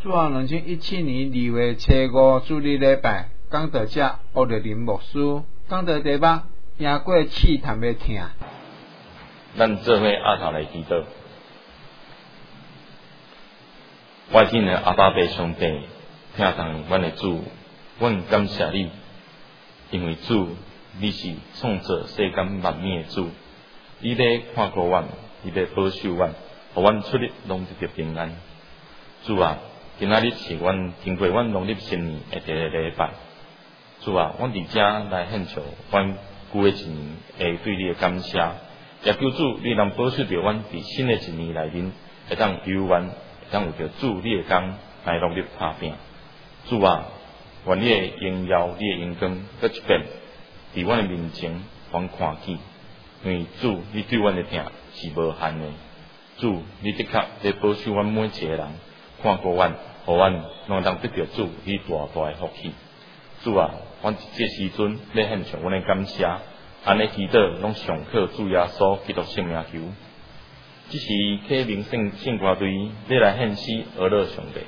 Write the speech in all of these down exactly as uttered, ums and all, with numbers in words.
主后二零一七年二月初五主日礼拜，讲道者欧德林牧师讲道题目赢过试探的痛。 咱做伙压头来祈祷。我今日阿爸爸上帝，听从阮的主，阮感谢你，因为主你是创造世间万物的主，你咧看顾阮，你咧保守阮，互阮出入拢一直平安。主啊，今仔日是阮经过阮农历新年的第一个礼拜。主啊，阮伫遮来献上阮旧的一年会对你的感谢，也求主你能保守着阮伫新的一年内面会当游玩，会当有着主你的工来努力打拼。主啊，愿你的荣耀、你的荣光搁一遍伫阮的面前阮看见，因为主你对阮的疼是无限的。主，你的确在保守阮每一个人，看顾阮，互阮拢当得到主你大大的福气。主啊，阮这时阵咧献上阮的感谢，安尼祈祷拢上靠主耶稣基督圣名求。这是启明圣圣歌队咧来献诗而乐上帝。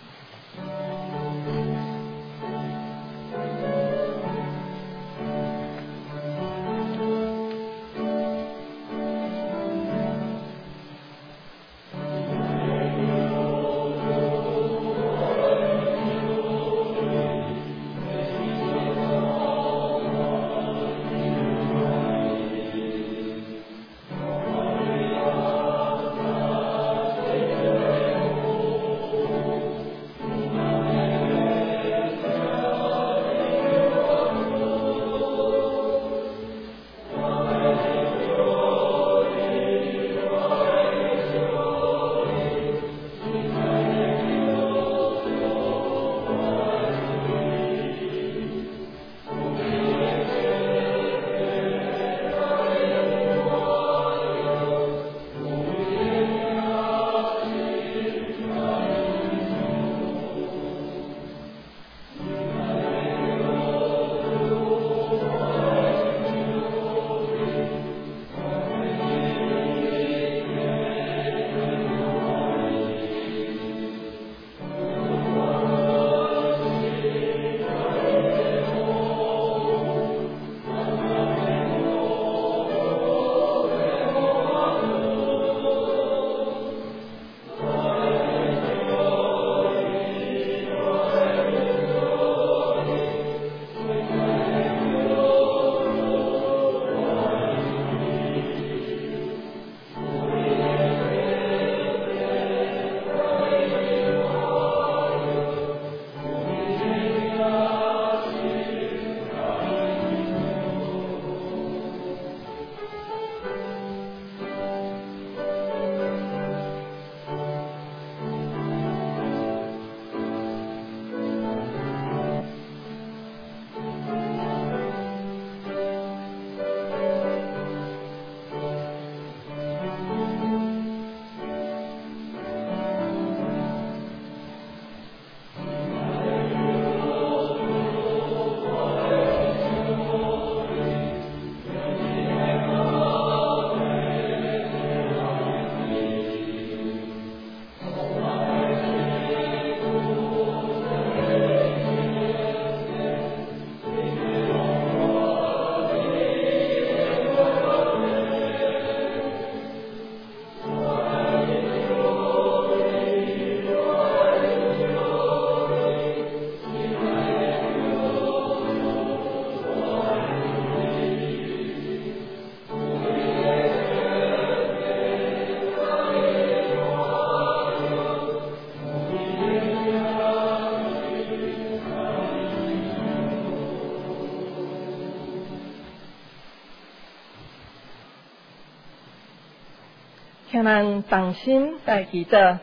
请咱同心来祈祷。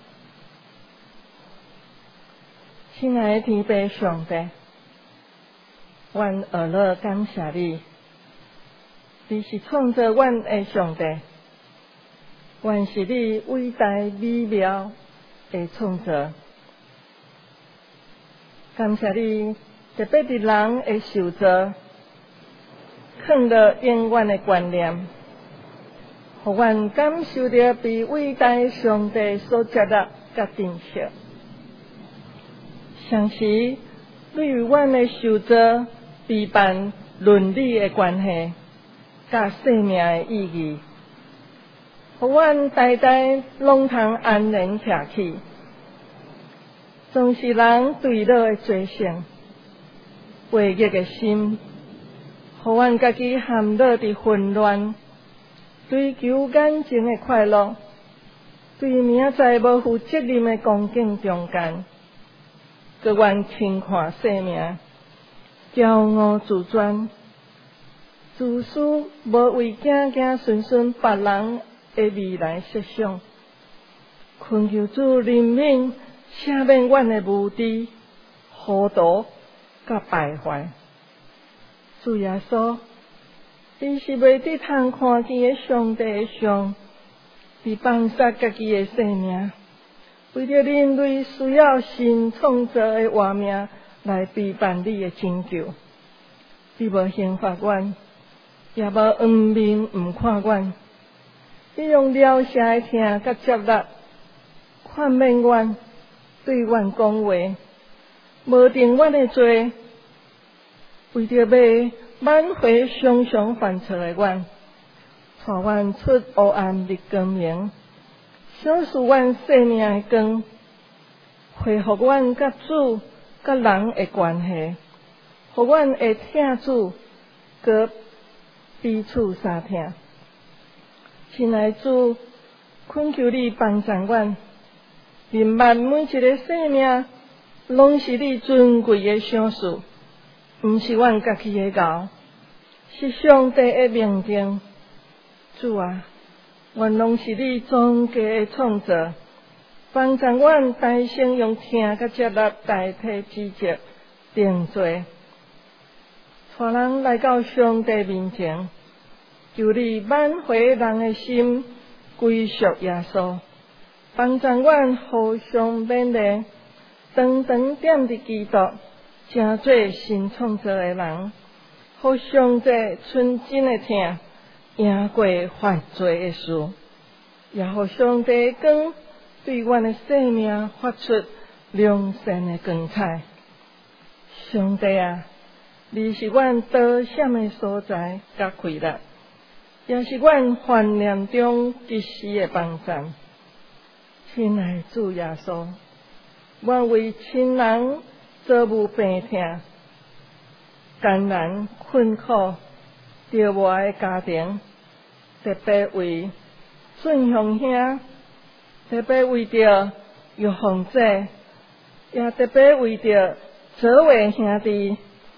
亲爱的天父上帝，阮俄勒感谢你，你是创造阮的上帝，阮是你伟大美妙的创造。感谢你特别伫人的受造，放了永远的观念，互阮感受到被伟大上帝所接纳甲珍惜。 常时对于阮的受造、陪伴、伦理的关系，甲生命的意义，互阮代代拢通安然徛起。总是人对落的罪性，悖逆的心，互阮家己陷落伫混乱，追求眼前的快乐，对明仔无负责任的光景中间，佮愿轻看生命，骄傲自尊，自私无为囝囝顺顺别人的未来设想，恳求主怜悯赦免阮的无知、糊涂甲败坏。主耶稣，你是袂得通看见的上帝的像，伫放杀家己的生命，为着人类需要新创造的活命来陪伴你的拯救。你无刑罚阮，也无掩面毋看阮，你用了舍的听甲接纳，宽免阮，对阮讲话，无定阮的罪，为着要挽回常常犯错的阮，带阮出黑暗入光明，小赐阮生命的光，恢复阮甲主甲人的关系，互阮会听主，佮彼此相听。亲爱的主，恳求你帮助阮，明白每一个生命拢是你尊贵的赏赐，毋是阮家己的熬，是上帝的命定。主啊，愿拢是你总家的创造，帮助阮大声用听甲接纳代替指责定罪，带人来到上帝面前，求你挽回人的心，归属耶稣，帮助阮互相勉励，长长点伫基督，成做新创造的人，互上帝纯真的听，赢过犯罪的事，也互上帝的光对阮的生命发出良善的光彩。上帝啊，你是阮得险的所在甲快乐，也是阮患难中及时的帮助。亲爱的主耶稣，我为亲人做无病痛、艰难困苦、着磨的家庭，特别为顺雄兄，特别为着玉凤姐，也特别为着左卫兄弟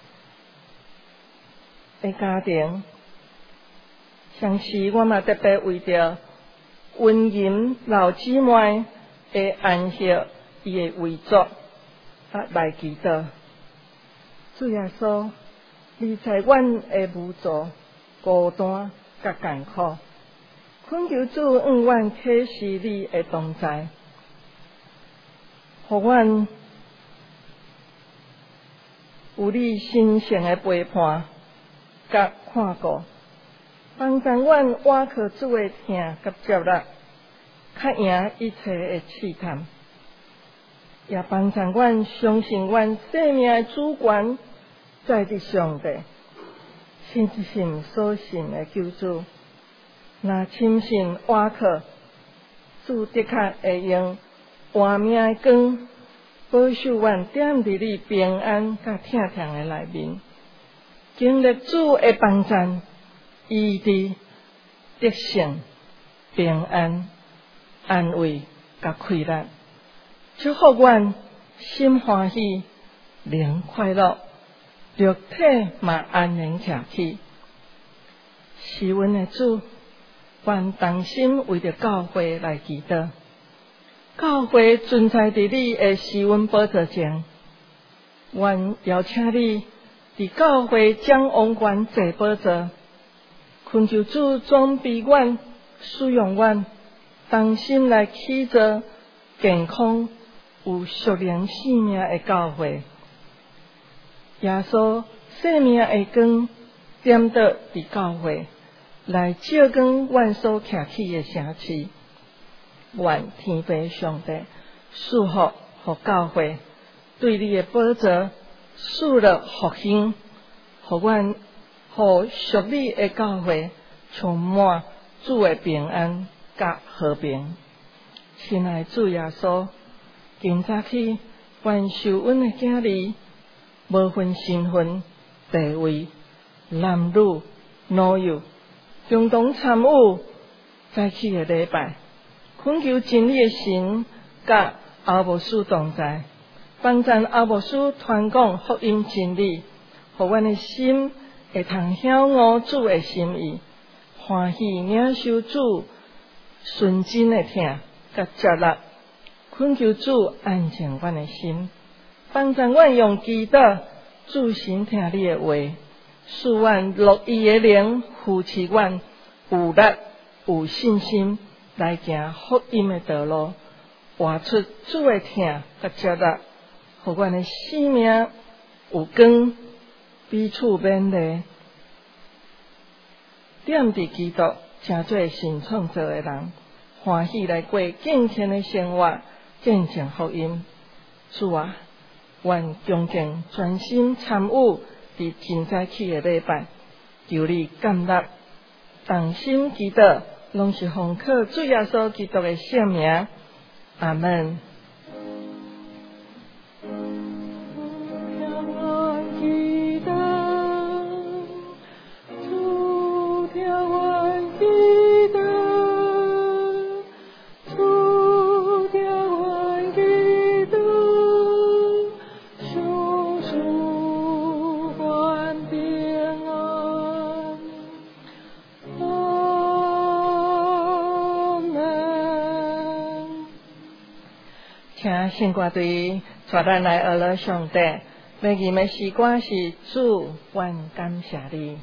的家庭。上时我嘛特别为着温银老姊妹的安息，伊的遗作啊来祈祷。主耶稣，你知阮的无助、孤单甲艰苦，恳求主愿阮启示你的同在，互阮有你神圣的陪伴甲看顾，帮助阮倚靠主的听甲接纳，较赢一切的试探，也帮助阮相信阮生命的主权在伫上帝，信一信所信的救主。若深信倚靠，主的确会用活命的光保守阮踮伫你平安甲疼痛的内面，经历主的帮助，医治、得胜、平安、安慰甲快乐，祝福阮心欢喜、灵快乐，肉体嘛安然徛起。是阮的主，愿同心为着教会来祈祷。教会存在伫你的施恩宝座前，愿邀请你伫教会掌王权坐宝座，恳求主装备阮、使用阮，同心来起造健康有属灵生命的教会。耶稣生命的光点倒伫教会，来照光阮所徛起的城市。愿天父上帝赐福互教会， 对你的宝座赐了福兴，互阮互属你的教会充满主的平安甲和平。亲爱的主耶稣，今早起愿受阮的囝儿无分身份地位，男女老幼共同参与早起的礼拜，恳求真理的神甲阿牧师同在，帮助阿牧师传讲福音真理，互阮的心会通晓悟主的心意，欢喜领受主纯真的听甲接纳，恳求主安静阮的心，帮助阮用祈祷主神听你的话，使阮乐意的灵扶持阮有力有信心来行福音的道路，活出主的听甲接纳，互阮的生命有光，彼此勉励，踮伫基督成做新创造的人，欢喜来过敬虔的生活，见证福音。主啊，愿恭敬专心参与伫真早起的礼拜，求你感纳，同心祈祷，拢是奉靠主耶稣基督的圣名，阿门。请圣歌队带咱来学了上帝，要念的诗歌是主，愿感谢你。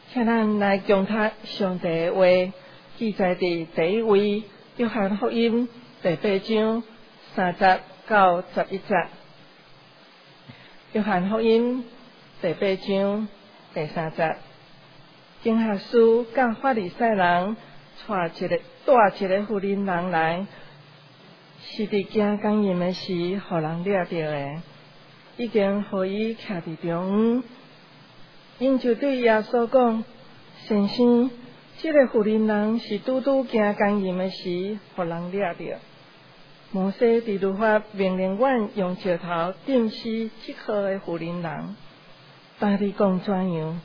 请咱来共读上帝的话，记载伫第一位约翰福音第八章三十到十一节。约翰福音第八章第三节，经学士甲法利赛人带一个带一个妇人人来，是伫行公营的时，互人掠着的，已经互伊徛伫中央。因就对耶稣讲：“先生，这个妇人人是拄拄行公营的时，互人掠着。摩西伫律法命令阮用石头钉死即号的妇人人，但你讲怎样？”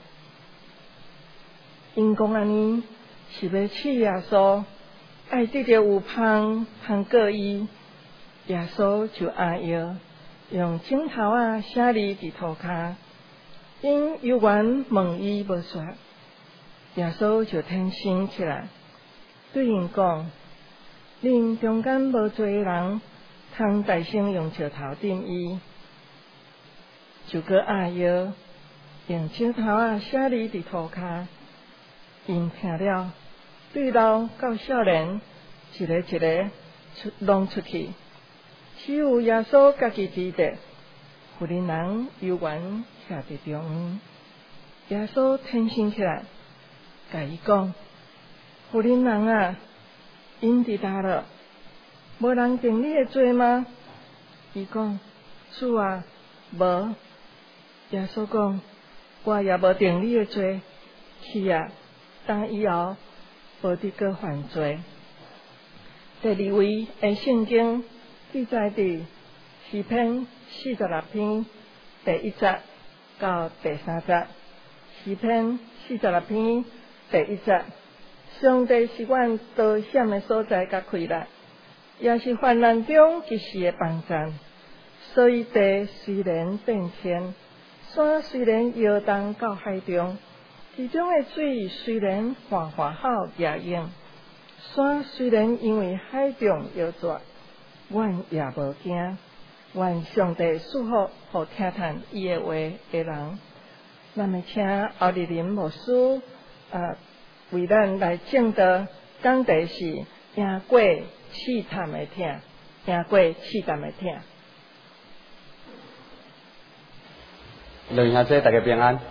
因讲安尼是要试耶稣，爱得到有芳通过伊。耶稣就阿摇，用镜头啊写字伫涂骹。因有缘问伊无说，耶稣就挺身起来，对因讲：“恁中间无侪人通大声用石头钉伊。”就搁阿摇，用石头啊写字伫涂骹。因听了，对老到少年，一个一个出拢出去，只有耶稣家己伫地。妇人人有缘徛伫中央，耶稣挺身起来，甲伊讲：“妇人人啊，因伫倒了？无人定你的罪吗？”伊讲：“主啊，无。”耶稣讲：“我也无定你的罪，去啊，当以后无得个犯罪。”第二位的圣经记载伫诗篇四十六篇第一节到第三节。诗篇四十六篇第一节：上帝是阮逃险的所在甲快乐，也是患难中及时的帮助。所以地虽然变迁，山虽然摇动到海中，其中的水虽然哗哗好野涌，山虽然因为海中摇绝，阮也无惊。愿上帝赐福互听谈伊的话的人。那么，请奥利林牧师啊，为咱来证道，讲题是赢过试探的疼，赢过试探的疼。 两兄弟大家平安。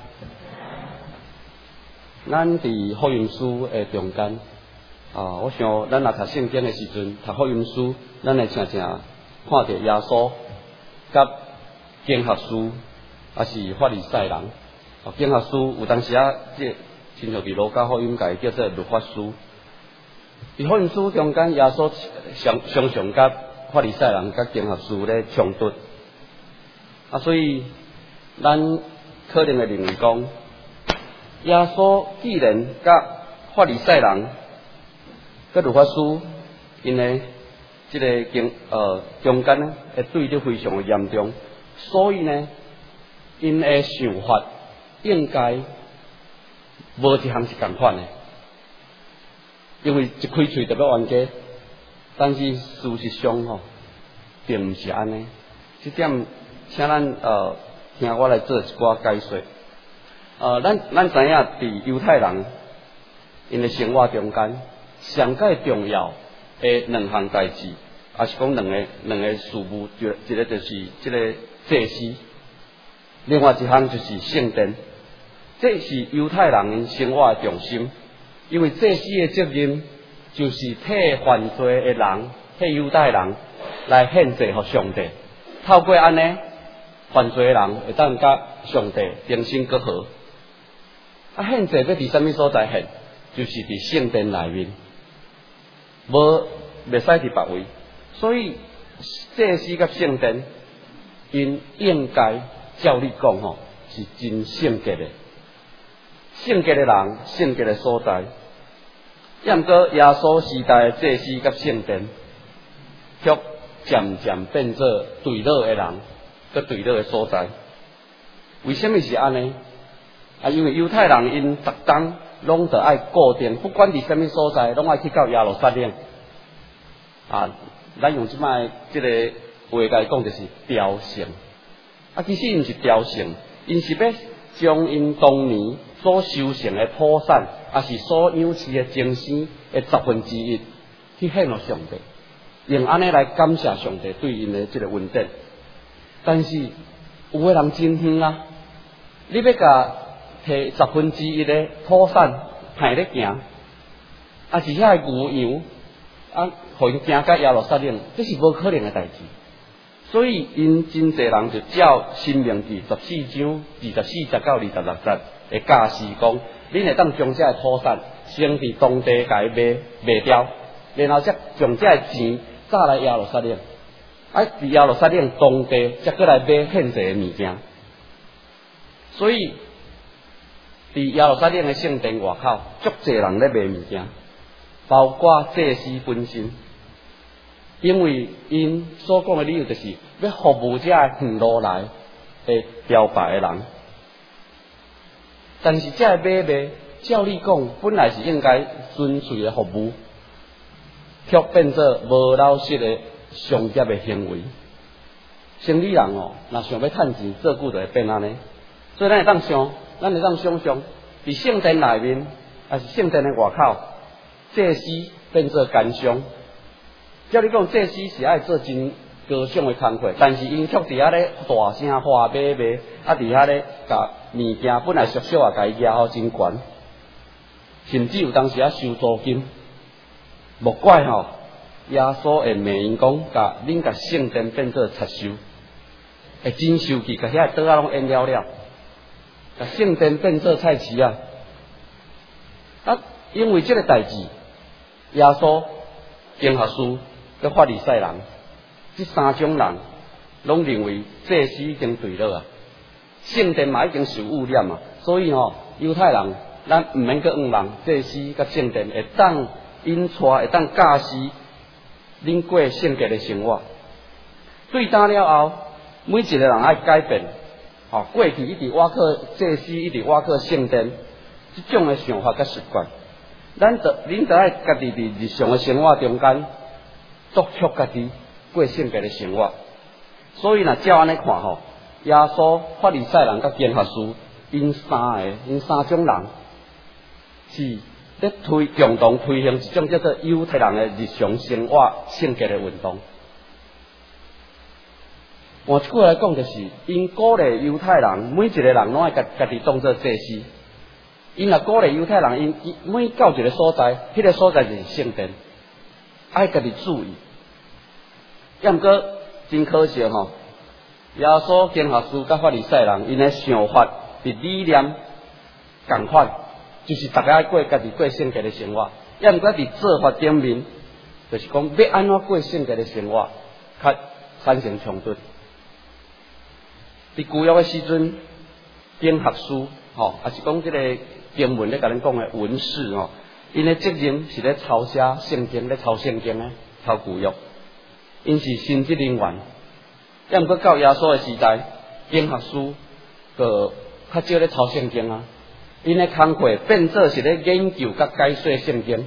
咱伫福音书的中间啊，我想咱若读圣经的时阵，读福音书，咱会常常看到耶稣。甲经学书，还是法利赛人。哦，经学书有当时啊，即亲像伫路加福音界叫做律法书。伫福音书中间，耶稣常常常甲法利赛人、甲经学书咧冲突。啊，所以咱可能会认为讲，耶稣既然甲法利赛人、甲律法书，因为这个经呃中间呢，会对立非常的严重，所以呢，因的想法应该无一项是共款的，因为一开喙就要冤家，但是事实上吼，并毋是安尼。这点，请咱呃听我来做一寡解说。呃，咱咱知影伫犹太人因的生活中间，上界重要的两项代志。也是讲两个两个事务，就一个就是这个祭司，另外一项就是圣殿。这是犹太人因生活的重心，因为祭司的责任就是替犯罪的人，替犹太人来献祭给上帝。透过安尼，犯罪的人会当甲上帝重新和好。啊，献祭要伫什么所在献？就是伫圣殿内面，无袂使伫别位。所以，祭司甲圣殿，因应该照你讲吼，是真圣洁的，圣洁的人，圣洁的所在。也毋过耶稣时代的祭司甲圣殿，却渐渐变做对落的人，甲对落的所在。为什么是安尼？啊，因为犹太人因逐冬拢得爱固定，不管伫什么所在，拢爱去到耶路撒冷。啊。咱用即摆即个话来讲，就是雕像。啊，其实毋是雕像，因是要将因当年所修成的普产，也是所养饲的精生的十分之一，去献给上帝，用安尼来感谢上帝对因的这个恩典。但是有个人真远啊，你要甲摕十分之一的土产派咧行，啊是遐个牛羊啊，互因行到耶路撒冷，这是无可能的代志。所以因真侪人就照申命记十四章二十四节到二十六节的教示讲，恁会当将这个土产先伫当地甲伊卖卖掉，然后则将这个钱早来耶路撒冷，啊伫耶路撒冷当地则过来买献祭的物件。所以伫耶路撒冷的圣殿外口，足侪人咧卖物件，包括祭司本身。因为因所讲的理由，就是要服务这远路来的标牌的人。但是这个买卖，照理讲，本来是应该纯粹的服务，却变做无老实的商业的行为。生理人哦，若想要趁钱，做久就会变安尼。所以咱会当想，咱会当想象，伫圣殿内面，还是圣殿的外口，祭司变做奸商。照你讲，祭司是爱做真高尚的工课，但是因却伫遐咧大声话买卖，啊伫遐咧甲物件本来俗俗啊，甲伊压好真悬，甚至有当时啊收租金。莫怪吼，耶稣会骂因讲，甲恁甲圣殿变做贼收，会真生气，甲遐倒啊拢淹了了，甲圣殿变做菜市啊！啊，因为这个代志，耶稣、经学士。个法利赛人，这三种人拢认为祭司已经对了啊，圣殿嘛已经受污染啊，所以吼、哦、犹太人咱毋免去冤枉祭司甲圣殿，会当引带会当教示恁过圣洁的生活。对打了后，每一个人爱改变，吼、哦、过去一直挖克祭司，一直挖克圣殿，这种的想法甲习惯，咱得恁得爱家己伫日常的生活中间。督促家己过圣洁的生活，所以若照安尼看吼，耶稣、法利赛人甲经学士，因三个、因三种人是咧推共同推行一种叫做犹太人的日常生活圣洁的运动。换一句来讲，就是因鼓励犹太人每一个人拢爱家家己当做祭司，因若鼓励犹太人，因每到一个所在，迄、那个所在就是圣殿。爱家己注意，要毋过真可惜吼，耶稣、经学士甲法利赛人，因的想法、伫理念共款，就是大家爱过家己过圣洁的生活。要毋过伫做法顶面，就是讲要安怎过圣洁的生活，较产生冲突。伫旧约的时阵，经学士吼，也是讲即个经文咧，甲恁讲的文士吼。因的责任是咧抄写圣经，咧抄圣经咧，抄旧约。因是神职人员，要毋过到耶稣的时代，经学士个较少咧抄圣经啊。因的工课变做是咧研究甲解说圣经。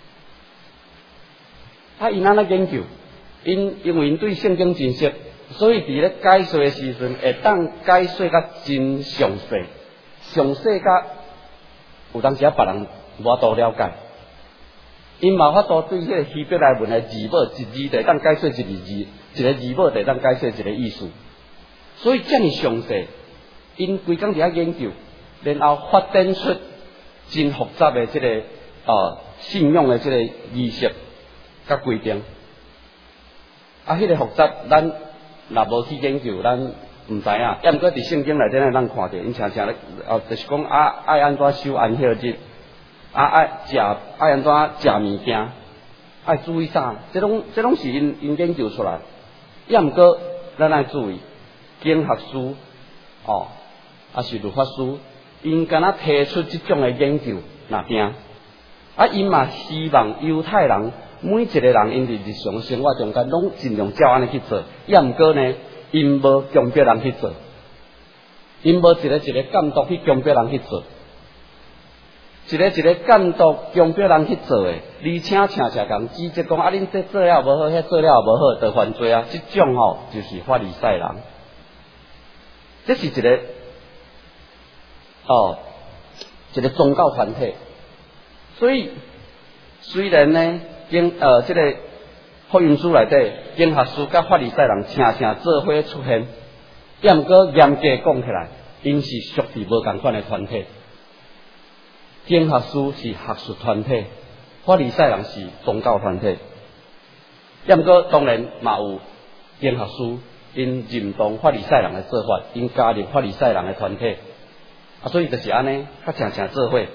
啊，因安怎研究？因因为因对圣经真熟，所以伫咧解说的时阵，会当解说甲真详细，详细甲有当时啊别人。无法度了解，因无法度对迄个希伯来文的字母一字地当解说一个字，一个字母地当解说一个意思，所以遮尔详细，因规工伫遐研究，然后发展出真复杂的即、这个呃信仰的即个仪式甲规定。啊，迄、那个复杂，咱若无去研究，咱毋知影。要毋过伫圣经内底咱看到，因常常咧，哦，就是讲啊，爱安怎守安息日。啊，爱食爱安怎食物件，爱注意啥？这拢这拢是因因研究出来。要毋过，咱爱注意，经学士哦，也是律法师，因敢若提出这种的研究那边，啊，因嘛希望犹太人每一个人因伫日常生活中间拢尽量照安尼去做。要毋过呢，因无强迫人去做，因无一个一个监督去强迫人去做。一个一个监督强迫人去做诶，而且常常讲指责讲啊，恁这做了无好，遐做了无好，就犯罪啊！这种吼、哦、就是法利赛人，这是一个哦一个宗教团体。所以虽然呢，经呃这个福音书内底，经学士甲法利赛人常常做伙出现，也毋过严格讲起来，因是属于无共款的团体。经学士是学术团体，法利赛人是宗教团体。也毋过当然嘛有经学士因认同法利赛人的做法，因加入法利赛人的团体，啊，所以就是安尼，较常常做伙。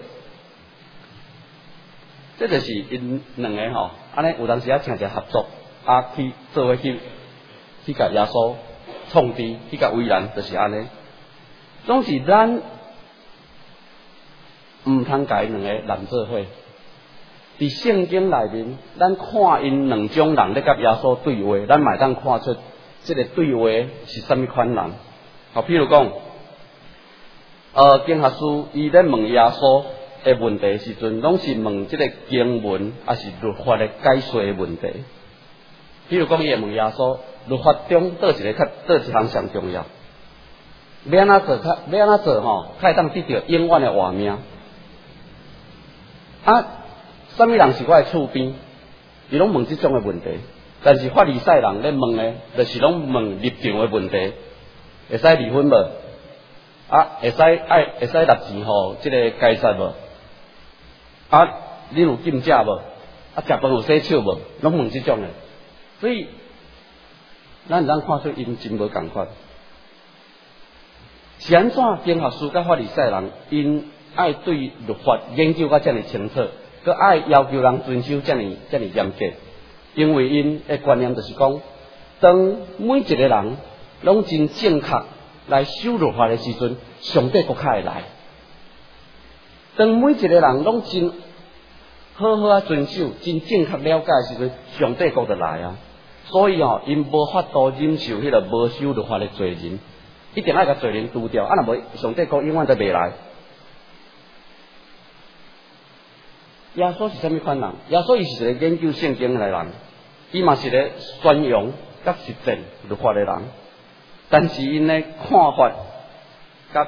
这就是因两个吼，安尼有当时啊常常合作，啊去做伙去去甲耶稣创治，去甲为难，就是安尼。总是咱毋通甲因两个拦做伙。伫圣经内面，咱看因两种人咧甲耶稣对话，咱嘛当看出这个对话是啥物款人。好，譬如讲，呃，经学士伊咧问耶稣的问题时阵，拢是问即个经文还是律法的解说的问题。比如讲，伊会问耶稣，律法中倒一个较倒一项上重要？要安怎做？较要安怎做吼？较会当得到永远的活命？啊，什么人是我的厝边？伊拢问即种的问题。但是法利赛人咧问的，就是拢问立场的问题。会使离婚无？啊，会使爱会使纳钱互即个该撒无？啊，恁有禁食无？啊，食饭有洗手无？拢问即种诶，所以咱咱看出因真无共款。是安怎经学士甲法利赛人因爱对律法研究甲遮尔清楚，佮爱要求人遵守遮尔遮尔严格？因为因诶观念就是讲，当每一个人拢真正确来守律法诶时阵，上帝国较会来。当每一个人拢真好好啊遵守，真正确了解的时阵，上帝国就来啊。所以哦，因无法度忍受迄个无守律法的罪人，一定要甲罪人除掉，啊，若无上帝国永远都袂来。耶稣是啥物款人？耶稣伊是一个研究圣经的人，伊嘛是一个宣扬甲实践律法的人，但是因的看法甲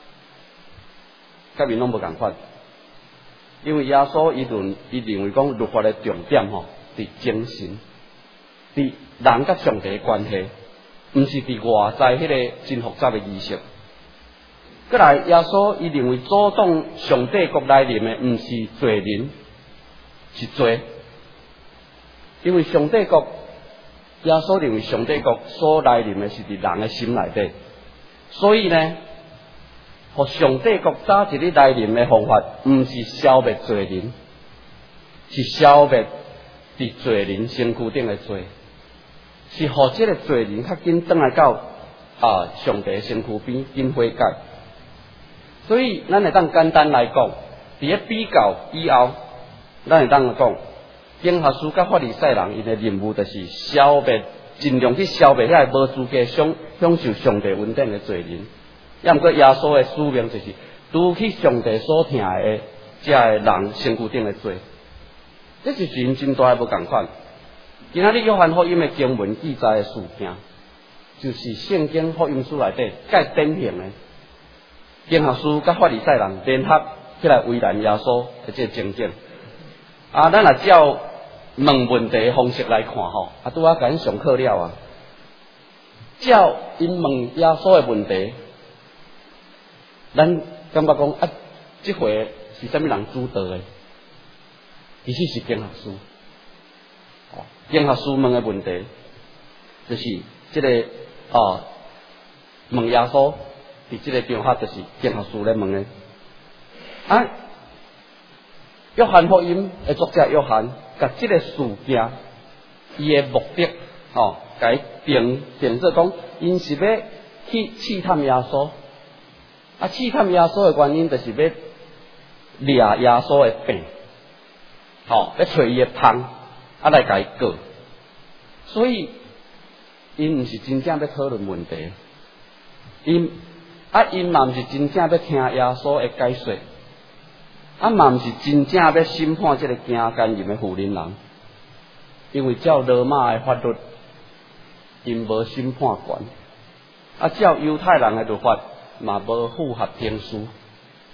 甲因拢无共款。因为耶稣伊论伊认为讲律法的重点吼，伫精神，伫人甲上帝的关系，毋是伫外在迄个真复杂的仪式。过来，耶稣伊认为阻挡上帝国来临的，毋是罪人，是罪。因为上帝国，耶稣认为上帝国所来临的是伫人的心内底，所以呢。互上帝国早一日来临的方法，毋是消灭罪人，是消灭伫罪人身躯顶的罪，是互这个罪人较紧转来到啊上帝的身躯边紧悔改。所以，咱会当简单来讲，伫咧比较以后，咱会当讲，经学士甲法利赛人因的任务就是消灭，尽量去消灭遐无资格享享受上帝恩典的罪人。也毋过耶稣的使命就是除去上帝所听的遮个人身躯顶的罪，这就是因真大的无共款。今仔日约翰福音的经文记载的事件，就是圣经福音书内底介典型的经学士甲法利赛人联合起来为难耶稣的这情景。啊，咱若照问问题的方式来看吼，啊，拄仔甲因上课了啊，照因问耶稣的问题。咱感觉讲啊，这回是啥物人主导的？其实是经学士。哦，经学士问的问题，就是这个哦，问耶稣，伫这个场合就是经学士咧问的。啊，约翰福音的作者约翰，甲这个事件，伊的目的，哦，甲伊定定做讲，因是要去试探耶稣。啊，试探耶稣的原因，就是要掠耶稣的病，吼、哦，要找伊的芳，啊来甲伊告。所以，因毋是真正要讨论问题，因啊因嘛毋是真正要听耶稣的解说，啊嘛毋是真正要审判这个行奸淫的妇人人，因为照罗马的法律，因无审判权，啊照犹太人的律法。嘛无符合天书，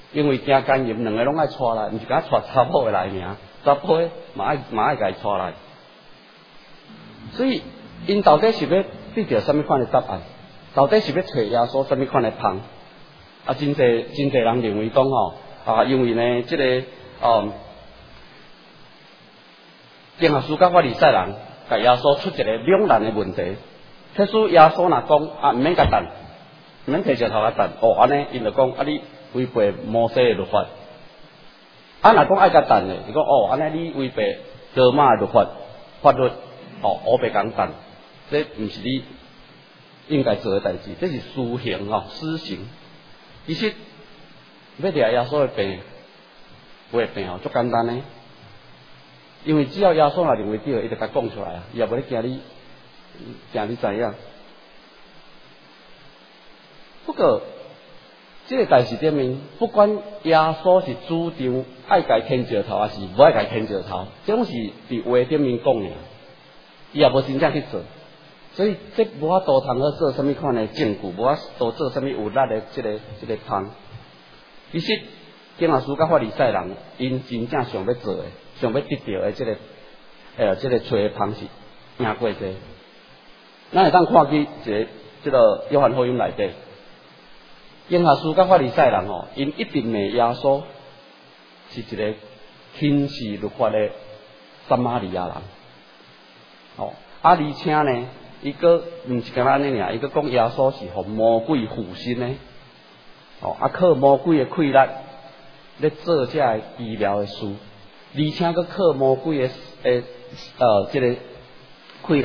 因为惊奸淫，两个拢爱带来，毋是甲带查某的来尔，查甫的嘛爱嘛爱甲伊带来。所以，因到底是要得到什么款的答案？到底是要找耶稣什么款的芳？啊，真侪真侪人认为讲吼，啊，因为呢，即、这个哦，经学书甲法利赛人，甲耶稣出一个两难的问题。特殊耶稣若讲啊，毋免甲等，毋免摕石头甲等，哦，安尼因就讲啊，你违背摩西的律法。啊，若讲爱甲等的，伊讲哦，安尼你违背罗马的律法法律，哦，我袂讲等，这毋是你应该做的代志，这是私刑哦，私刑。其实要掠耶稣的病，有的病哦，足简单的，因为只要耶稣若认为对，伊就甲讲出来啊，伊也无咧惊你。惊你知影，不过这个代志顶面，不管耶稣是主张爱甲牵石头，还是无爱甲牵石头，这种是伫话顶面讲的，伊也无真正去做，所以这无法度通好做什么款的证据，无法度做什么有力的这个这个芳。其实经学书甲法利赛人，因真正想要做的，想要得到的这个呃这个找的芳是赢过这。咱会当看去一个即个约翰福音内底，经学书甲法利赛人哦，因一定骂耶稣是一个轻视律法的撒玛利亚人，哦，啊而且呢，伊个毋是干那安尼尔，伊个讲耶稣是互魔鬼附身的，哦，啊靠魔鬼的气力咧做这个医疗的事，而且佮靠魔鬼的诶呃即、这个气力。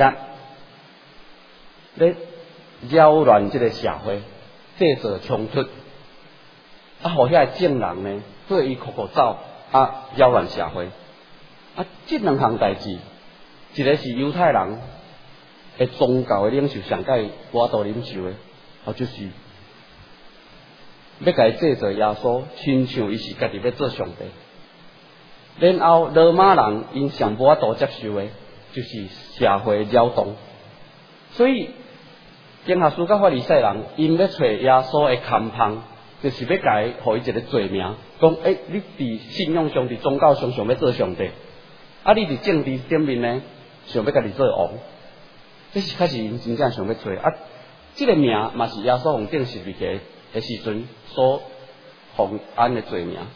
咧扰乱这个社会，制造冲突，啊，互遐证人呢对伊哭哭走，啊，扰乱社会，啊，这两项代志，一个是犹太人的宗教的领袖上界我都领袖的，啊，就是要甲伊制造耶稣，亲像伊是家己要做上帝。然后罗马人因上无法度接受的，就是社会扰动，所以。经学书甲法利赛人，因要找耶稣的勘芳，就是要甲伊，互伊一个罪名，讲诶、欸，你伫信仰上、伫宗教上想要做上帝，啊，你伫政治顶面呢，想要家己做王，这是开始因真正想要做啊。这个名嘛是耶稣用定十字架的时阵所互安的罪名，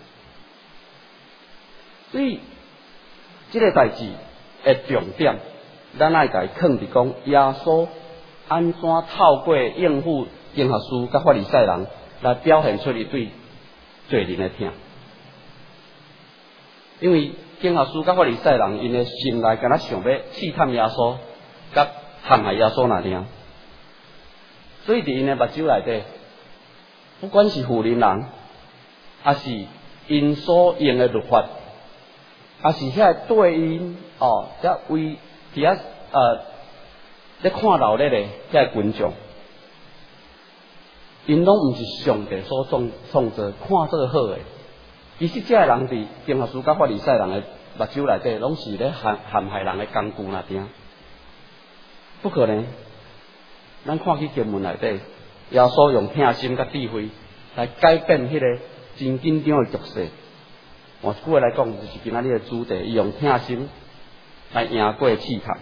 所以这个代志的重点，咱爱甲伊放伫讲耶稣。安怎透过应付经学书甲法利赛人来表现出伊对罪人的疼？因为经学书甲法利赛人因的心内敢若想要试探耶稣，甲陷害耶稣那尔，所以伫因的目睭内底，不管是富人人，还是因所用的律法，还是遐对因哦，遮为伫遐呃。咧看闹热咧，遐群众，因拢毋是上帝所创创造，看做好诶。其实这人伫经学书甲法利赛人诶目睭内底，拢是咧陷陷害人诶工具那边。不可能，咱看去经文内底，耶稣用听心甲智慧来改变迄个真紧张诶局势。换一句话来讲，就是今仔日诶主题，伊用听心来赢过试探。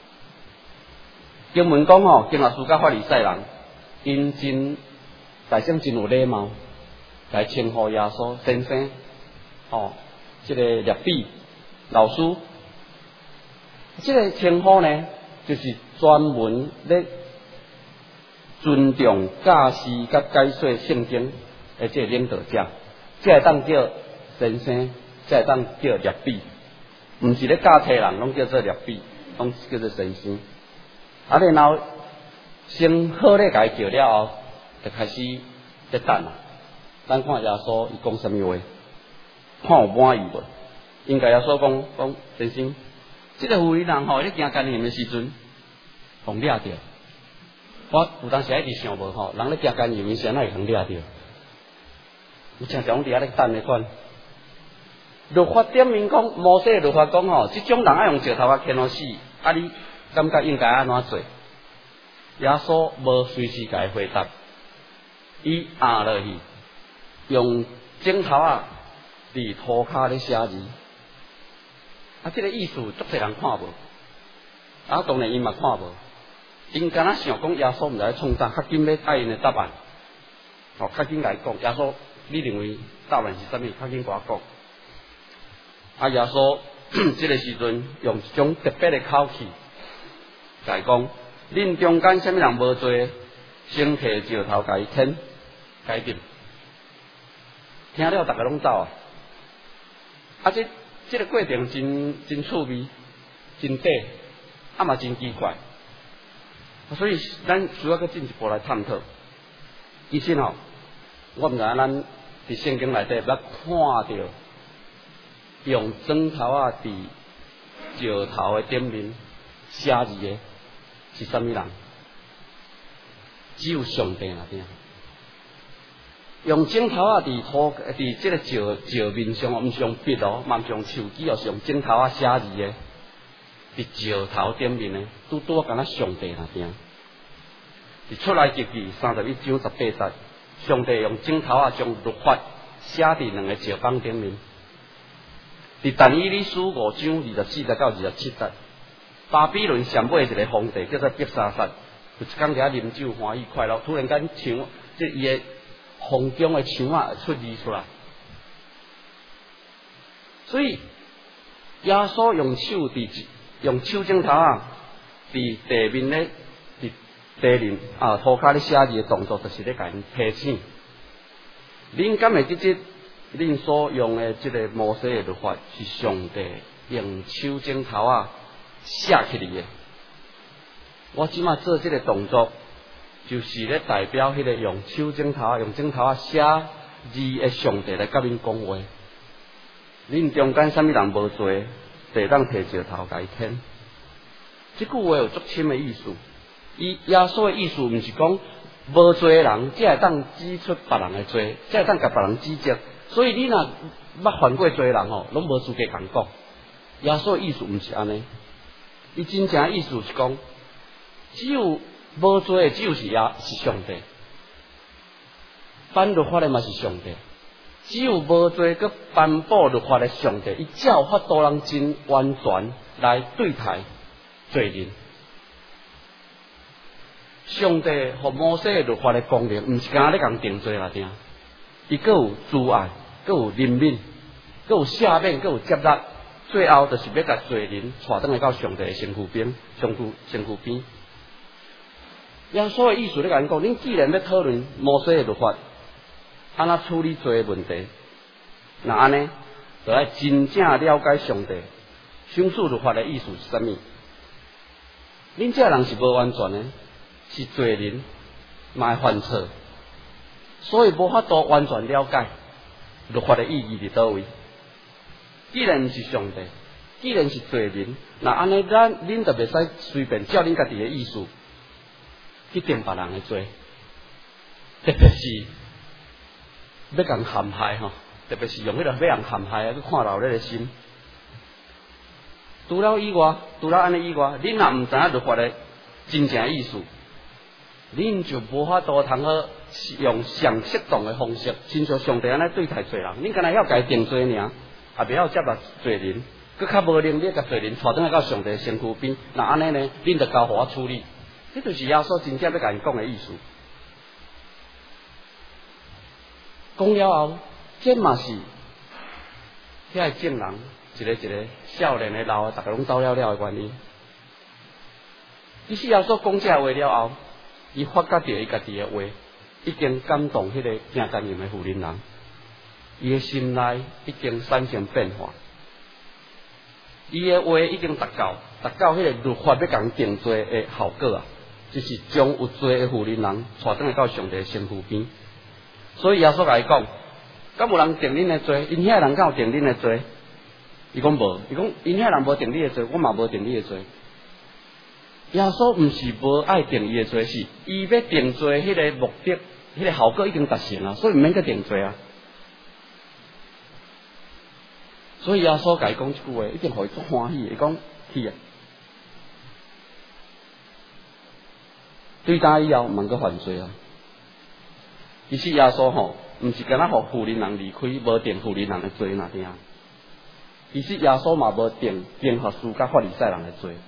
经文讲吼，经学书甲法利赛人，因真大声真有礼貌，来称呼耶稣先生，哦，这个律比老师，这个称呼呢，就是专门咧尊重、教示甲解说圣经的这个领导者，这会当叫先生，这会当叫律比，毋是咧教替人，拢叫做律比，拢叫做先生。啊，然后先好咧，甲伊叫了后，就开始在等啦。咱看耶稣伊讲什么话，看有满意无？应该耶稣讲讲先生，这个妇人吼，咧行奸淫的时阵，互掠着。我有当时一直想无吼，人咧行奸淫的时阵，哪会通掠着？有常常伫遐咧等咧款。律法点名讲，摩西律法讲吼，即种人爱用石头啊牵互死，啊你。感觉应该安怎做？耶稣无随时甲伊回答，伊压落去，用镜头啊，伫涂骹咧写字，啊，即、這个意思足侪人看无，啊，当然伊嘛看无，因敢若想讲耶稣毋知咧创啥，较紧要爱因的答案，哦，较紧来讲，耶稣你认为答案是啥物？较紧甲我讲。啊，耶稣即个时阵用一种特别的口气来讲，恁中间啥物人无做，先摕石头甲伊舔，甲伊点，听了大家拢走啊！啊，即即、這个过程真真趣味，真短，啊嘛真奇怪，所以咱需要搁进一步来探讨。其实吼，我毋知影咱伫圣经内底捌看到用砖头啊伫石头的顶面写字的是啥物人？只有上帝那边。用砖头啊伫土伫即个石石面上，毋是用笔哦，嘛毋是用手机哦，是用砖头啊写字的，伫石头顶面的，拄拄敢若上帝那边。伫出来记记三十一章十八节，上帝用砖头啊将律法写伫两个石板顶面。伫但以理书五章二十四节到二十七节，巴比伦上尾一个皇帝叫做伯沙撒，有一工伫遐啉酒欢喜快乐，突然间墙即伊个皇宫的墙啊出字出来，所以耶稣用手伫用手指头啊伫地面咧伫地面啊涂骹咧写字的动作，就是咧甲因提醒，恁敢会记即？恁所用的这个摩西的律法是上帝用手指头啊写起来的。我即马做这个动作，就是咧代表迄个用手指头啊、用指头啊写字的上帝来甲恁讲话。恁中间啥物人无做，就当摕石头甲伊舔。这句话有足深的意思。伊耶稣的意思毋是讲无做的人，才会当指出别人的罪，才会当甲别人指责。所以你若捌犯过罪人吼，拢无资格共讲。耶稣意思毋是安尼，伊真正意思是讲，只有无罪的只有是耶是上帝，颁律法的嘛是上帝，只有无罪佮颁布律法的上帝，伊才有法度人真完全来对待罪人。上帝和摩西的律法的功能，毋是干咧共定罪啦定。伊阁有慈爱，阁有怜悯，阁有赦免，阁有接纳，最后就是要甲罪人带转来到上帝的身躯边，上躯身躯边。耶稣的意思咧甲因讲，恁既然要讨论摩西的律法，安怎处理罪的问题，那安尼就要真正了解上帝刑事律法的意思是啥物？恁这人是无完全的，是罪人，嘛会犯错。所以无法度完全了解律法的意义伫倒位。既然毋是上帝，既然是罪人，那安尼咱恁就袂使随便照恁家己的意思去定别人的罪，特别是要共陷害吼，特别是用迄个要人陷害啊，去看漏你的心。除了以外，除了安尼以外，恁若毋知影律法的真正意思，恁就无法度通好用上适当的方式，亲像上帝安尼对待罪人。恁敢若要家定罪尔，也袂晓接纳罪人，佮较无能力甲罪人带转来到上帝的身躯边。那安尼呢，恁就交互我处理。这就是耶稣真正要甲因讲的意思。讲了后，这嘛是遐个证人一个一个少年的老的，大家拢走了了的原因。其实耶稣讲这话了后，伊发觉到伊家己的话已经感动迄个听真言的妇人人，伊的心内已经产生变化，伊的话已经达到达到迄个律法要共定罪的效果啊，就是将有罪的妇人人带转来到上帝的身躯边。所以耶稣甲伊讲，敢有人定恁的罪？因遐人敢有定恁的罪？伊讲无，伊讲因遐人无定你的罪，我嘛无定你的罪。耶稣毋是无爱定伊的罪，是伊要定罪迄个目的、迄个效果已经达成了，所以毋免再定罪啊。所以耶稣甲伊讲一句话，一定互伊足欢喜。伊讲去啊，对打以后毋通阁犯罪啊。其实耶稣吼毋是干那互富人人离开，无定富人人的罪那点。其实耶稣嘛无定经学士甲法利赛人的罪，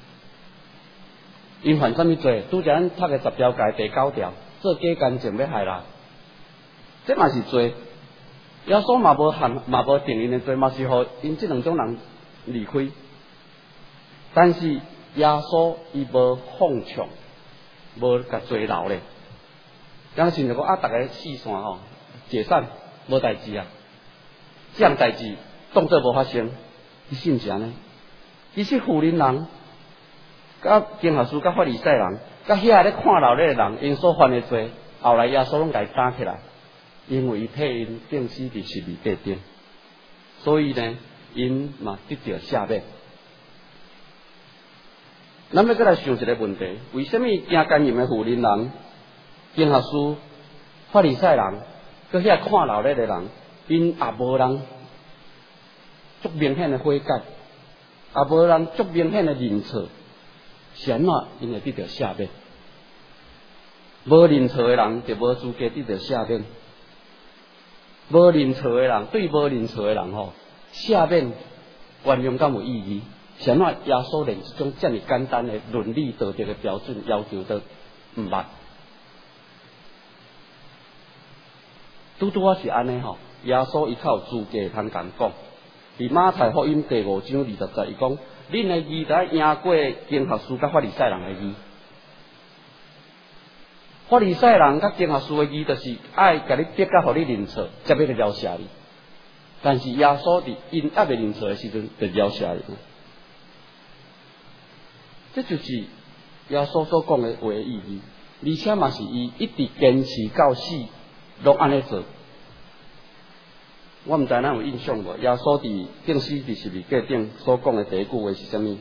因犯什么罪？拄则咱读的十条诫第九条，做假干净要害人，这嘛是罪。耶稣嘛无限嘛无定因的罪，嘛是互因这两种人离开。但是耶稣伊无放纵，无甲罪留咧。当时就讲啊，逐个四散吼解散，无代志啊，这样代志当作无发生，你信唔信呢？其实富人人、甲经学士、甲法利赛人、甲遐咧看闹咧人，因所犯的罪，后来耶稣拢甲伊打起来，因为伊替因钉死伫十字架顶，所以呢，因嘛得到赦免。咱要再来想一个问题：为什么行奸淫的富人人、经学士、法利赛人，佮遐看闹咧的人，因也无人足明显的悔改，也无人足明显的认错，是安怎因会得到赦免？无认错的人就无资格得到赦免。无认错的人对无认错的人吼，赦免原谅敢有意义？是安怎耶稣连这种这么简单的伦理道德的标准要求都毋捌？拄拄啊是安尼吼，耶稣伊较有资格通共讲。伫马太福音第五章二十节，伊讲：恁的义在赢过经学士甲法利赛人的义。法利赛人甲经学士的义，就是爱甲你逼甲，互你认错，才要去了赦你。但是耶稣伫因还未认错的时阵，就了赦你。这就是耶稣所讲的话的意义，而且嘛是伊一直坚持到死，拢安尼做。我毋知咱有印象无？耶稣伫钉死伫十字架顶所讲的第一句话是啥物？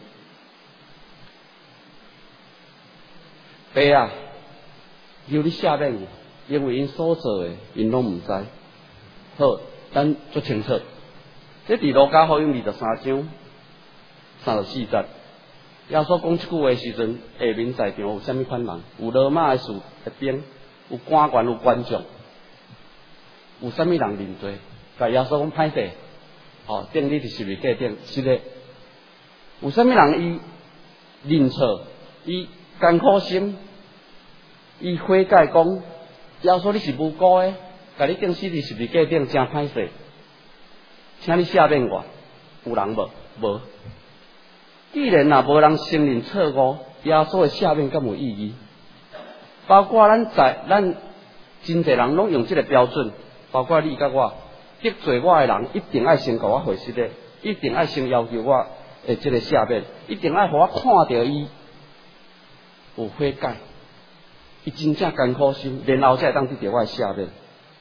爸啊，求你赦免我，因为因所做的，因拢毋知。好，咱做清楚。这伫路加福音二十三章三十四节，耶稣讲即句话的时阵，下面在场有啥物款人？有罗马的士兵，有官员，有观众，有啥物人认罪？甲耶稣讲歹势，哦，钉你伫十字架顶，是的。有啥物人伊认错，伊艰苦心，伊悔改讲，耶稣你是无辜的，甲你钉死伫十字架顶真歹势，请你赦免我。有人无？无。既然若无人承认错误，耶稣的赦免敢有意义？包括咱在咱真侪人拢用这个标准，包括你甲我。得罪我的人，一定爱先甲我回息的，一定爱先要求我诶，这个赦免，一定爱互我看到伊有悔改，伊真正艰苦心，然后才会当得到我的赦免。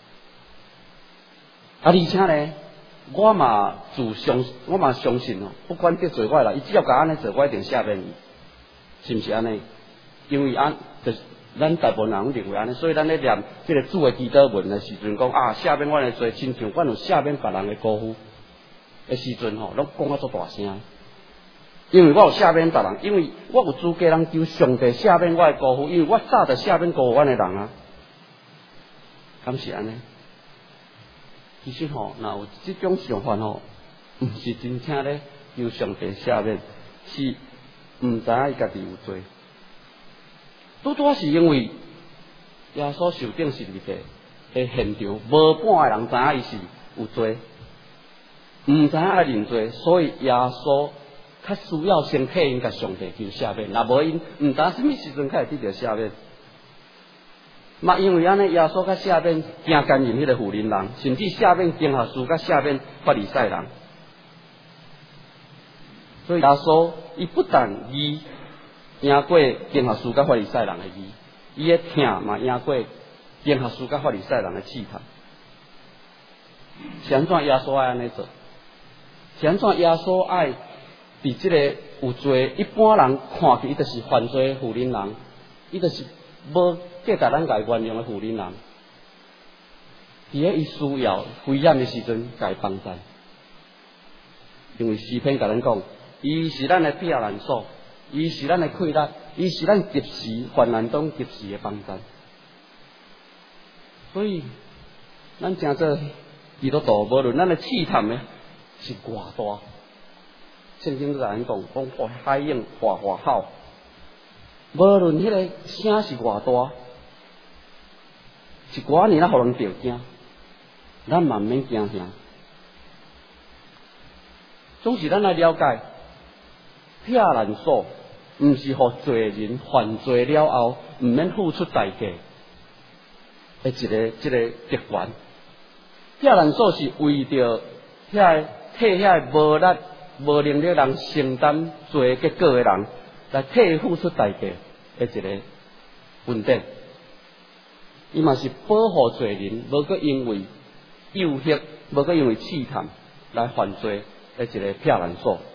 啊，而且呢，我嘛自相，我嘛相信哦，不管得罪我的人，伊只要甲安尼做，我一定赦免伊，是毋是安尼？因为安就是。咱大部分人认为安尼，所以咱咧念这个主的祈祷文的时阵，讲啊赦免阮的罪，亲像阮有赦免别人的辜负的时阵吼，拢讲啊足大声。因为我有赦免别人，因为我有资格通求上帝赦免我的辜负，因为我早就赦免辜负阮的人啊。敢是安尼？其实吼，若有这种想法吼，毋是真正咧求上帝赦免，是毋知影伊家己有罪。拄拄是因为耶稣受钉十字架的现场，无半个人知影伊是有罪，毋知影爱认罪，所以耶稣较需要先替因甲上帝求赦免，若无因毋知什么时阵才会得到赦免。嘛，因为安尼，耶稣甲赦免行奸淫迄个妇人人，甚至赦免经学士甲赦免法利赛人，所以耶稣伊不但义。赢过经学士甲法利赛人的义，伊的疼嘛赢过经学士甲法利赛人的试探。是安怎耶稣爱安尼做？是安怎耶稣爱伫即个有罪一般人看起伊就是犯罪的妇人人，伊就是无价值咱家原谅的妇人人，伫咧伊需要危险的时阵，甲伊帮助。因为诗篇甲咱讲，伊是咱的避难所。伊是咱的溃力，伊是咱及时患难中及时的帮助。所以咱诚做基督徒，无论咱的试探呢是偌大，圣经都甲咱讲，讲海涌哗哗吼，无论迄个声是偌大，一寡年仔互人着惊，咱嘛毋免惊啥。总是咱来了解，撇难锁，毋是互罪人犯罪了后，毋免付出代价的一个一个特权。撇难锁是为着遐替遐无力、无能力人承担罪结果的人，来替付出代价的一个文典。伊嘛是保护罪人，无过因为诱惑，无过因为试探来犯罪的一个撇难锁。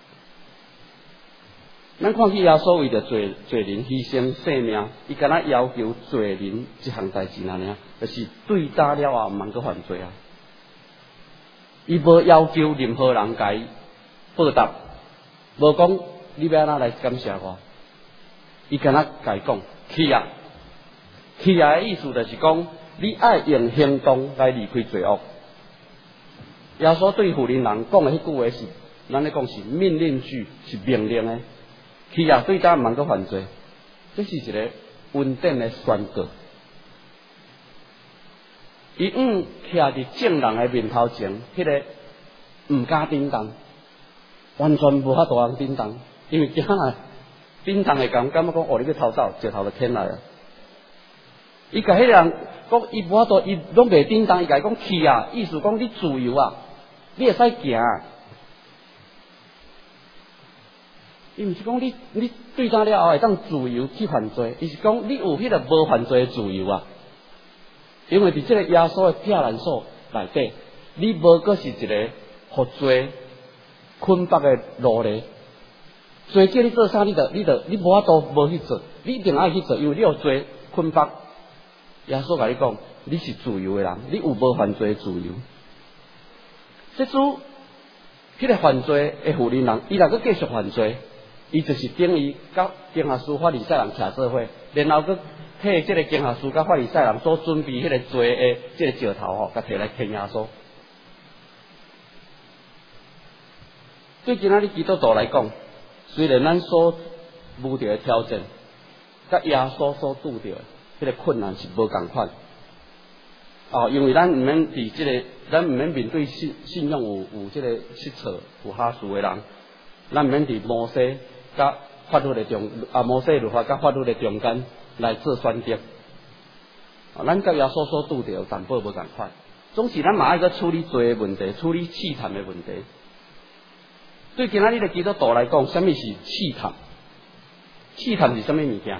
咱看去耶稣为着罪罪人牺牲性命，伊敢若要求罪人一项代志那尔，就是对答了后毋通阁犯罪啊。伊无要求任何人甲伊报答，无讲你要安怎来感谢我，伊敢若甲伊讲去啊，去啊的意思就是讲，你爱用行动来离开罪恶。耶稣对富人人讲的迄句话是，咱咧讲是命令句，是命令的。去啊，对答毋通阁犯罪，这是一个稳定的宣告。伊毋徛伫正人的面头前，迄、那个毋敢叮当，完全无法度通叮当，因为惊啊，叮当会感感觉讲，哦，你要逃走，石头就牵来啊。伊甲迄个人讲，伊无法度，伊拢袂叮当，伊甲伊讲去啊，意思讲你自由啊，你会使行啊。伊毋是讲你你对答了后会当自由去犯罪，伊是讲你有迄个无犯罪的自由啊。因为伫即个耶稣的撇难锁内底，你无过是一个互罪捆绑的奴隶。罪叫你做啥，你着你着你无法度无去做，你一定爱去做，因为你有罪捆绑。耶稣甲你讲，你是自由的人，你有无犯罪的自由。即主迄个犯罪的富人人，伊若佫继续犯罪。伊就是等于甲经学士法利赛人徛做伙，然后佫替即个经学士甲法利赛人所准备迄个罪的即个石头吼，甲摕来牵耶稣。对今仔日基督徒来讲，虽然咱所遇到的挑战，甲耶稣所拄着的迄个困难是无共款。哦，因为咱毋免伫即个，咱毋免面对信信仰有有即个失策、有哈数的人，咱毋免伫摩西。甲法律的中啊，摩西律法甲法律的中间来做选择。啊，咱甲耶稣所拄着淡薄无共款。总是咱嘛爱去处理罪的问题，处理试探的问题。对今仔日的基督徒来讲，什么是试探？试探是什么物件？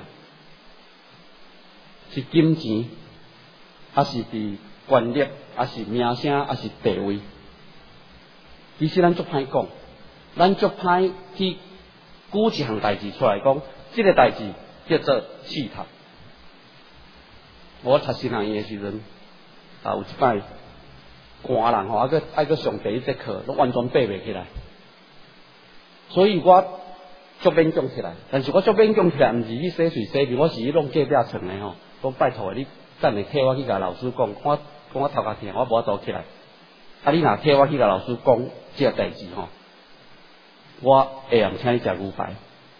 是金钱，还是伫权力，还是名声，还是地位？其实咱足歹讲，咱足歹去。举一项代志出来讲，这个代志叫做试探。我读新学院的时阵，啊有一摆寒人吼，啊个爱个上第一节课，拢完全爬袂起来。所以我足勉强起来，但是我足勉强起来，毋是去洗水洗面，我是去弄隔壁床的吼。讲拜托你，等下替我去甲老师讲，我讲我头壳疼，我无法度起来。啊，你若替我去甲老师讲这个代志吼。我下暗请你食牛排，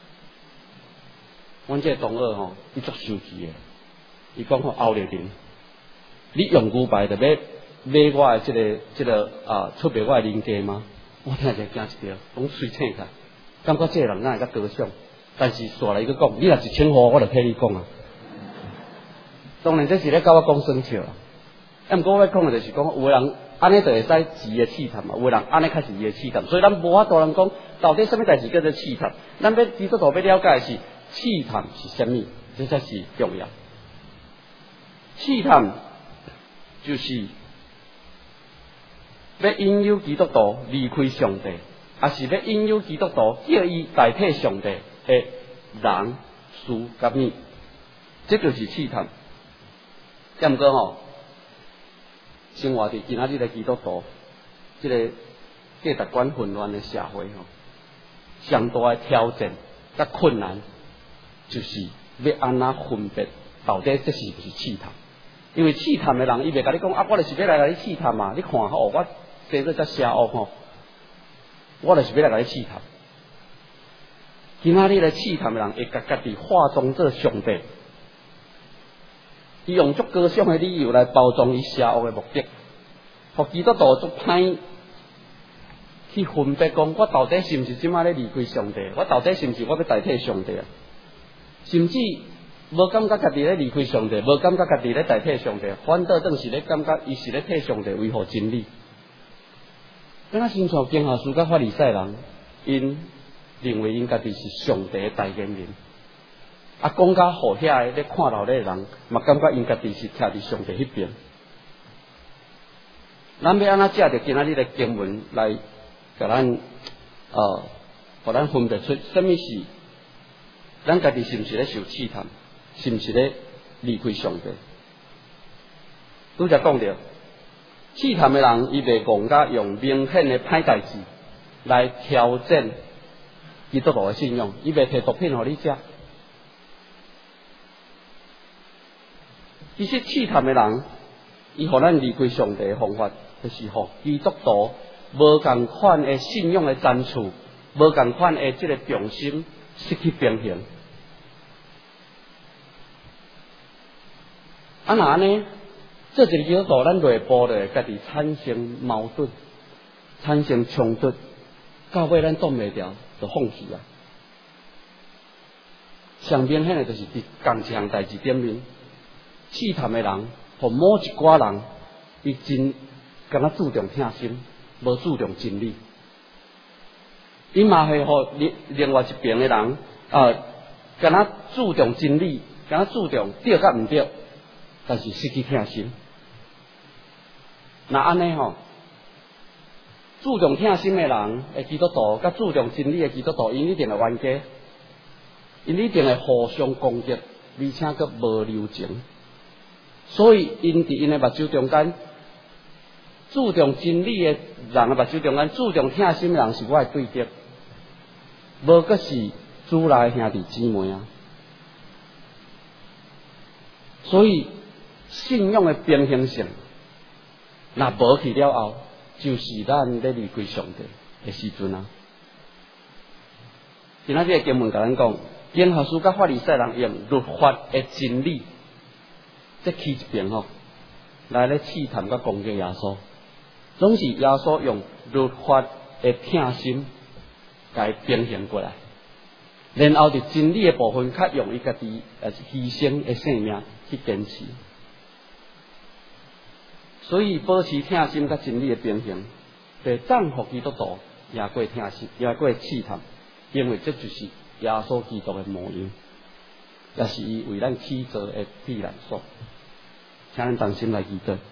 阮这个同学吼，伊足生气的。伊讲吼后日面，你用牛排就要买我的这个这个啊，出卖我的人格吗？我听者惊一跳，讲水醒起来，感觉这个人哪会较高尚？但是煞来伊个讲，你若一千户，我就替你讲啊。当然这是咧甲我讲生笑啦。啊，毋过我要讲的就是讲，有个人安尼就会使钱的试探嘛，有个人安尼开始伊的试探，所以咱无法度人讲到底什么代志叫做试探。咱要基督徒要了解的是试探是什么，这才是重要。试探就是要引诱基督徒离开上帝，也是要引诱基督徒叫伊代替上帝的人事甲物，这就是试探。再毋过吼。生活伫今仔日的基督徒，即、这个价值观混乱的社会吼，上大的挑战甲困难，就是要安怎分别到底这是毋是试探？ 因为试探的人，伊袂甲你讲啊，我就是要来甲你试探嘛。你看吼，我这个才邪恶吼，我就是要来甲你试探。今仔日来试探的人，会甲家己化妆做上帝，伊用足高尚的理由来包装伊邪恶的目的，互基督徒足歹去分别讲，我到底是毋是即摆咧离开上帝？我到底是毋是我要代替上帝啊？甚至无感觉家己咧离开上帝，无感觉家己咧代替上帝，反倒当是咧感觉伊是咧替上帝维护真理。敢若亲像经学书甲法利赛人，因认为因家己是上帝的代言人，啊，讲甲互遐个咧看到咧人，嘛感觉因家己是徛伫上帝迄边。咱要安怎借着今仔日的经文来，甲咱呃，互咱分别出什么是咱家己是毋是咧受试探，是毋是咧离开上帝？拄则讲着，试探的人，伊袂讲甲用明显的歹代志来挑战基督徒的信仰，伊袂摕毒品互你食。其实试探的人，伊互咱离开上帝的方法，就是互基督徒无共款的信仰的赞处，无共款的即个重心失去平衡。啊那呢？这一个基督徒，咱内部的家己产生矛盾，产生冲突，到尾咱挡袂牢，就放弃啊。上明显的就是伫共一项代志顶面，试探的人，互某一寡人，伊真敢若注重听心，无注重真理。伊嘛会互另另外一边的人，呃，敢若注重真理，敢若注重对甲毋对，但是失去听心。那安尼吼，注重听心的人的基督徒，甲注重真理的基督徒，因一定会冤家，因一定会互相攻击，而且佫无留情。所以因伫因的目睭中间，注重真理的人的目睭中间，注重听心的人是我的对敌，无佫是主内兄弟姊妹啊。所以信仰的平衡性，若无去了后，就是咱咧离开上帝的时阵啊。今仔日的经文甲咱讲，经学书甲法利赛人用律法的真理，即起一边吼，来咧试探甲攻击耶稣，总是耶稣用律法的听心，甲伊平衡过来，然后伫真理的部分，较用伊家己呃牺牲的性命去坚持。所以保持听心甲真理的平衡，就赞福基督徒也过听心，也过试探，因为这就是耶稣基督的模样，也是伊为咱起造的必然所。请咱同心来祈祷。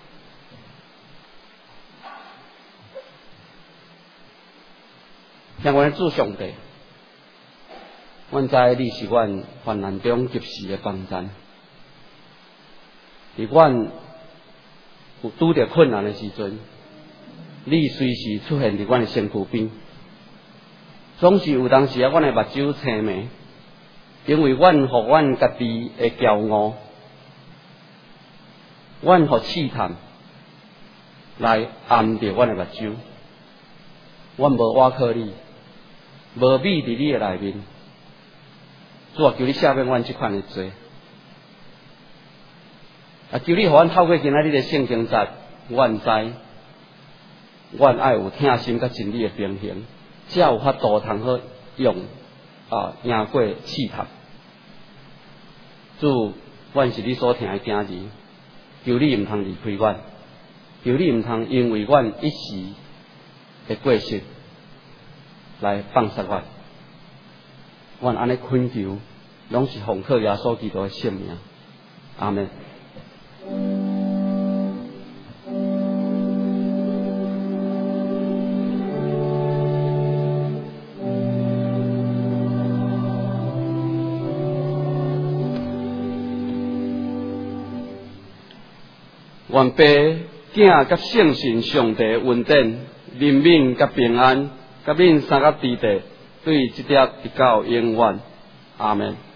向阮主上帝，阮知你是阮患难中及时的帮助，伫阮有拄着困难的时阵，你随时出现伫阮的身躯边。总是有当时啊，阮的目睭青迷，因为阮互阮家己的骄傲，阮互试探来暗着阮的目睭，阮无倚靠你，无美伫你的内面。主啊，求你赦免阮即款的罪。啊！求你，互阮透过今仔日的圣经节，阮知，阮爱有听心甲真理的平衡，才有法度通好用啊赢过试探。主，阮是你所听的囝儿，求你毋通离开阮，求你毋通因为阮一时的过失来放杀阮。阮安尼恳求，拢是奉靠耶稣基督的圣名。阿门。愿爸、囝甲圣神上帝恩典、怜悯甲平安，甲恁三个弟弟，对即条直到永远。阿门。